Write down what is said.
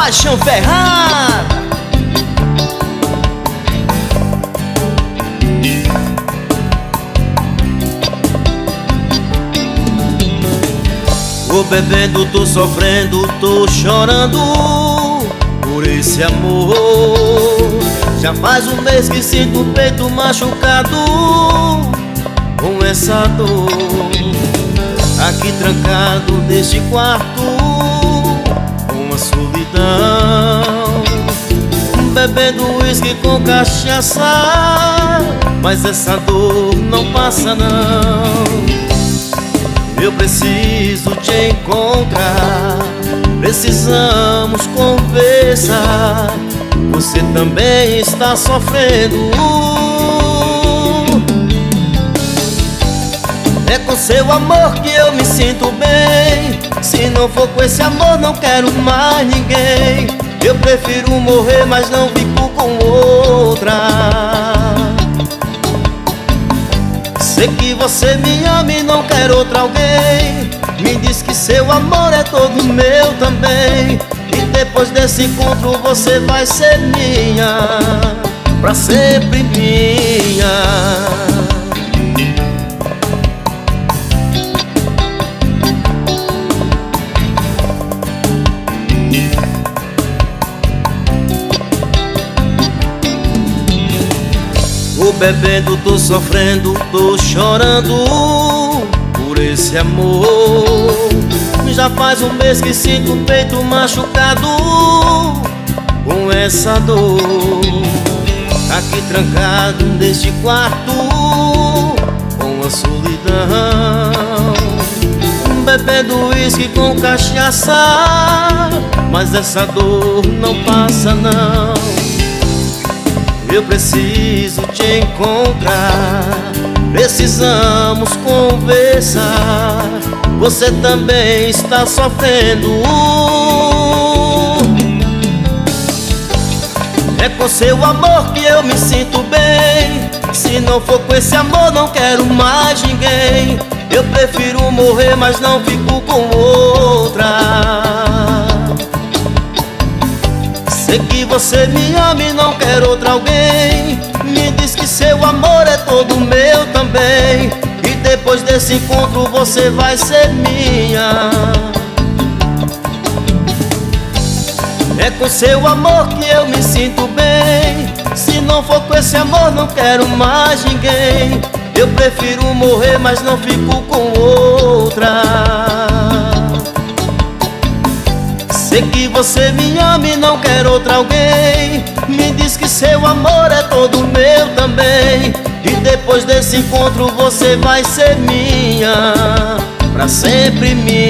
Paixão Ferrada. Tô bebendo, tô sofrendo, tô chorando por esse amor. Já faz um mês que sinto o peito machucado com essa dor. Aqui trancado neste quarto com a solidão, bebendo uísque com cachaça, mas essa dor não passa não. Eu preciso te encontrar, precisamos conversar. Você também está sofrendo. É com seu amor que eu me sinto bem. Se não for com esse amor não quero mais ninguém. Eu prefiro morrer, mas não fico com outra. Sei que você me ama e não quer outra alguém. Me diz que seu amor é todo meu também. E depois desse encontro você vai ser minha, pra sempre minha. Tô bebendo, tô sofrendo, tô chorando por esse amor. Já faz um mês que sinto o peito machucado com essa dor. Aqui trancado neste quarto com a solidão, bebendo uísque com cachaça, mas essa dor não passa não. Eu preciso te encontrar, precisamos conversar. Você também está sofrendo. É com seu amor que eu me sinto bem. Se não for com esse amor não quero mais ninguém. Eu prefiro morrer, mas não fico com outra. Sei que você me ama e não quer outra alguém. Me diz que seu amor é todo meu também. E depois desse encontro você vai ser minha. É com seu amor que eu me sinto bem. Se não for com esse amor não quero mais ninguém. Eu prefiro morrer, mas não fico com outra. Sei que você me ama e não quer outra alguém. Me diz que seu amor é todo meu também. E depois desse encontro você vai ser minha, pra sempre minha.